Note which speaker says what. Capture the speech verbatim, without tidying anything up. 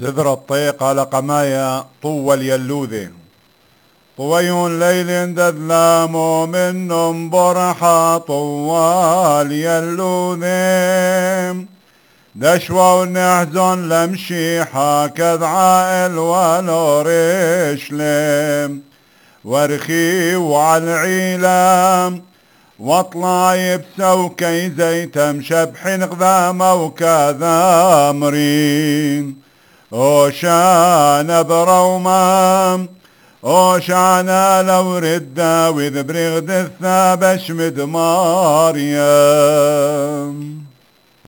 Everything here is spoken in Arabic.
Speaker 1: زذر الطيق على قمايا طول يلوذي طويون ليل دذلام من برحة طوال يلوذي دشوى ونحزن لمشيحة كذ عائل ولورشلم وارخي وعلى العيلام واطلع يبسو كي زيتم شبحين غذامة وكذامرين اوشان برومام اوشانا لو ردا وذ برغد الثابش مد مريم